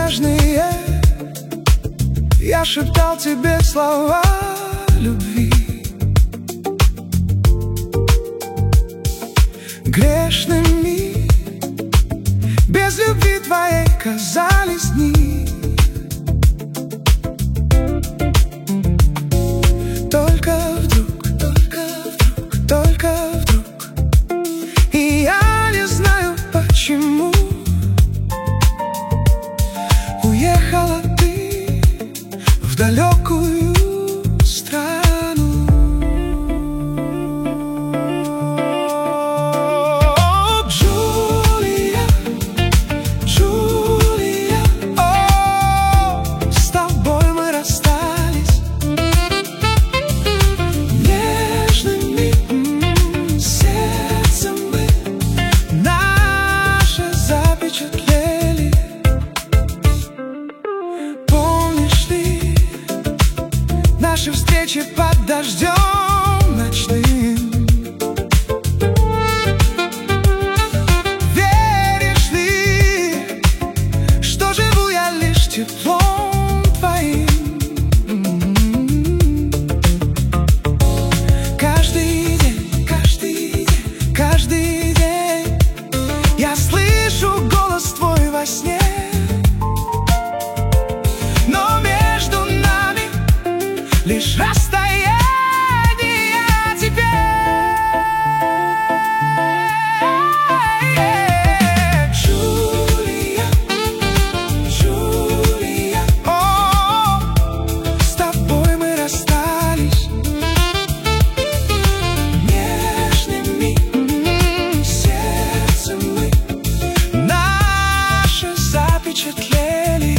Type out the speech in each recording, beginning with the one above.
нежные, я шептал тебе слова любви. Грешными без любви твоей казались дни. Только вдруг, и я не знаю почему, уехала ты в далекую страну. Джулия, Джулия, о, с тобой мы расстались. Нежными сердцем мы наше запечатлели. Наши встречи под дождем ночным. Веришь ли, что живу я лишь теплом твоим? Каждый день я слышу голос твой во сне. Лишь расстояние теперь. Джулия, Джулия, о, с тобой мы расстались. Нежными сердцем мы наше запечатлели.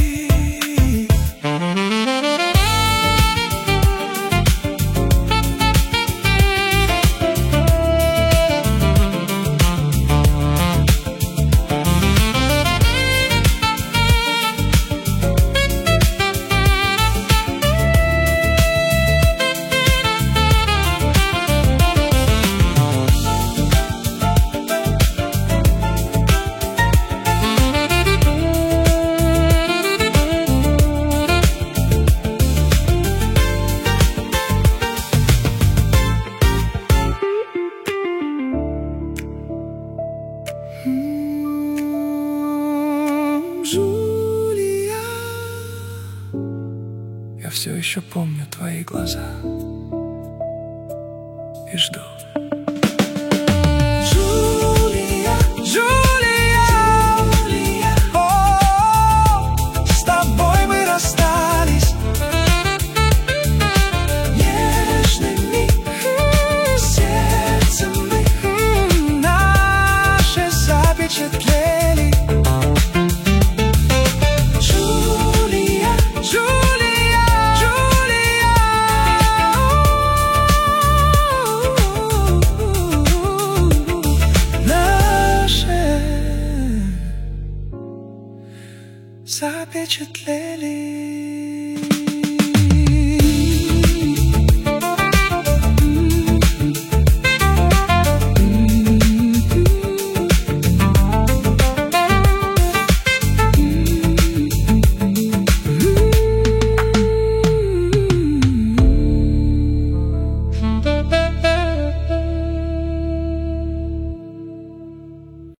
Джулия, я все еще помню твои глаза и жду. Джулия, Джулия, о, с тобой мы расстались. Нежными сердцем мы наше запечатлели. Запечатлели.